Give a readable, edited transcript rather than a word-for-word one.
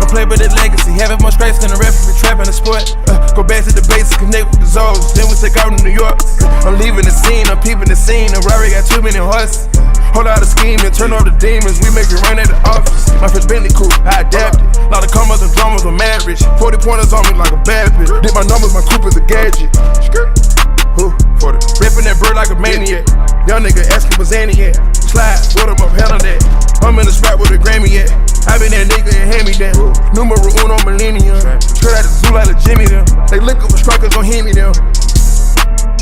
play but the legacy. Having more strikes than a referee, trapping the sport. Go back to the basics, connect with the Zoes. Then we take out to New York. I'm leaving the scene, I'm peeping the scene. The Rari got too many horses. Hold out a scheme and turn off the demons. We make it rain at the office. My first Bentley coupe, I adapted. Lot of commas and dramas, I'm mad rich. 40 pointers on me like a bad bitch. Did my numbers, my coupe is a gadget. Who? 40. Ripping that bird like a maniac. Young nigga asking what's Annie at. Slide, what up, hell on that. I'm in the spot where the Grammy at. I been that nigga and hand me down. Numero uno millennium. Straight out the zoo like a Jimmy them. They lick up with strikers, don't hear me them.